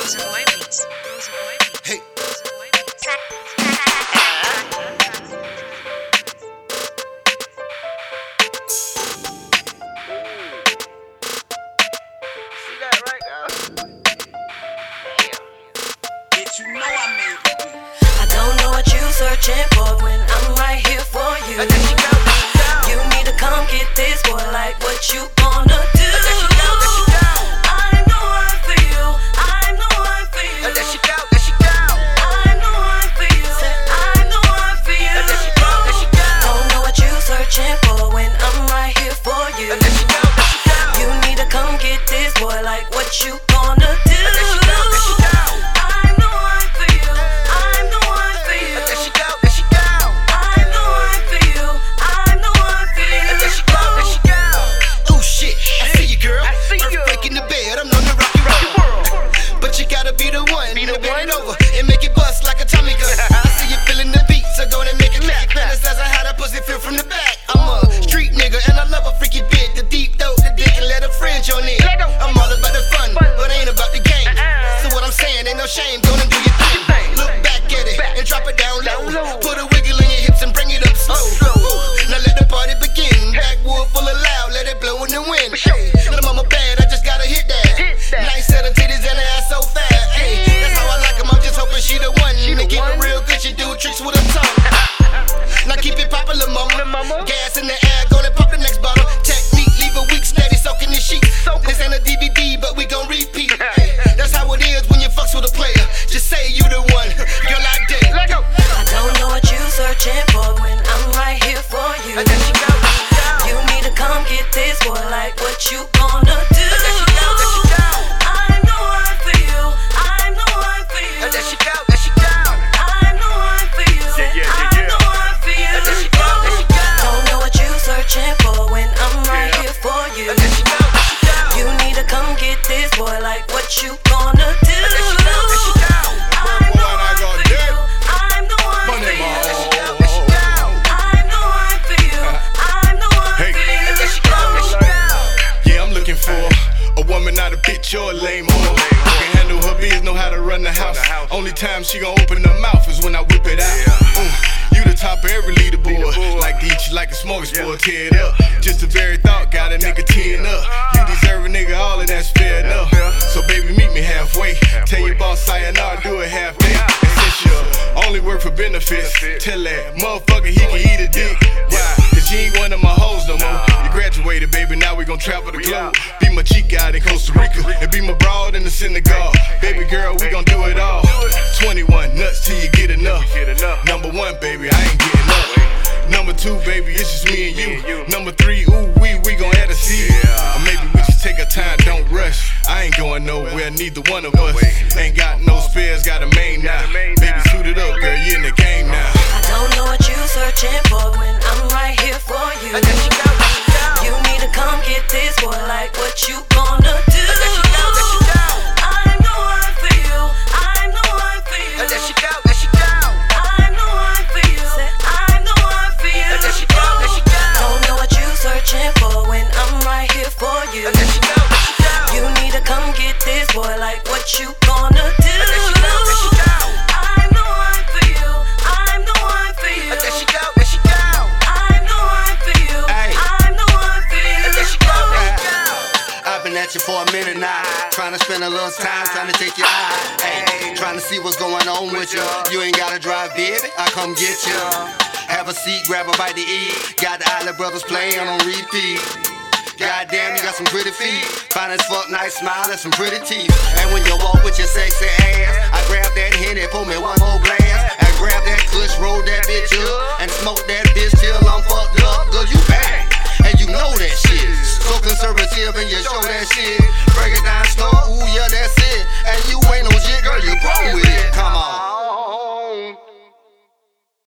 Hey. You know I made it. I don't know what you searching for when I'm right here for you. You need to come get this, boy, like what you gonna do? I'm the one for you. I'm the one for you. I'm the one for you. I'm the one for you. Don't know what you searching for when I'm right here for you. You need to come get this, boy, like what you gonna do? And make it bust like a Tommy gun. I see you feeling the beat, so go and make it clap. Fantasize on how that pussy feel from the back. I'm a street nigga and I love a freaky bitch. The deep throat, the dick, and let a French on it. I'm all about the fun, but ain't about the game. So what I'm saying, ain't no shame, go and do your thing. Look back at it and drop it down low. Put a wiggle in your hips and bring it up slow. Now let the party begin. Backwood full of loud, let it blow in the wind. Hey, little mama bad, I just gotta hit that. Nice set of titties and her ass so fat. Hey, that's how I like 'em, I'm just hoping she the one. To keep it real good, she do tricks with her tongue. Now keep it poppin', lil' mama. Gas in the air, gonna pop the next bottle. Technique, leave a week steady, soaking the sheets. This ain't a DVD, but we gon' repeat. Hey, that's how it is when you fucks with a player. Just say you the one, girl, I did. I don't know what you searching for when I'm right here for you. You need to come get this, boy, like what you gonna do? I'm the one for you. I'm the one for you. I'm the one for you. I'm the one for you. Don't know what you searching for when I'm right here for you. You need to come get this, boy, like what you gonna do? I'm the one for you. I'm the one for you. I'm the one for you. I'm the one for you. Yeah, I'm looking for a woman, not a bitch or a lame hoe. Who can handle her biz, know how to run the house. Only time she gon' open her mouth is when I whip it out. You the top of every leaderboard. Like to eat you like a smorgasbord, tear it up. Just the very thought got a nigga tearing up. You deserve a nigga, all of that's fair enough. So baby, meet me halfway. Tell your boss sayonara, do it half day. And since you only work for benefits, tell that motherfucker he can eat a dick. Why? Cause you ain't one of my hoes no more. You graduated, baby, now we gon' travel the globe. Be my chica out in Costa Rica, and be my broad in the Senegal. Baby girl, we gon' do it all. 21 nuts till you get enough. Number one, baby, I ain't getting up. Number two, baby, it's just me and you. Number three, ooh, we gon' add a C. Or maybe we just take our time, don't rush. I ain't going nowhere, neither one of us. Ain't got no spares, got a main now. Baby, suit it up, girl, you in the game now. I don't know what you searching for when I'm right here for you. You need to come get this, boy, like what you gonna do? I'm the one for you. I'm the one for you. I'm the one for you. I'm the one for you. Don't know what you searching for when I'm right here for you. You need to come get this, boy, like what you gonna do? I'm the one for you. I'm the one for you. I'm the one for you. I'm the one for you. I've been at you for a minute now, trying to spend a little time, trying to take your eye. Hey, trying to see what's going on with you. You ain't gotta drive, baby, I come get you. Have a seat, grab a bite to eat. Got the Island Brothers playing on repeat. Goddamn, you got some pretty feet. Fine as fuck, nice smile, and some pretty teeth. And when you walk with your sexy ass, I grab that Henny, pour me one more glass. I grab that Kush, roll that bitch up, and smoke that bitch till I'm fucked up. Girl, you bad, and you know that shit. So conservative and you show that shit. Break it down slow, ooh yeah, that's it. And you ain't no shit, girl, you grown with it. Come on.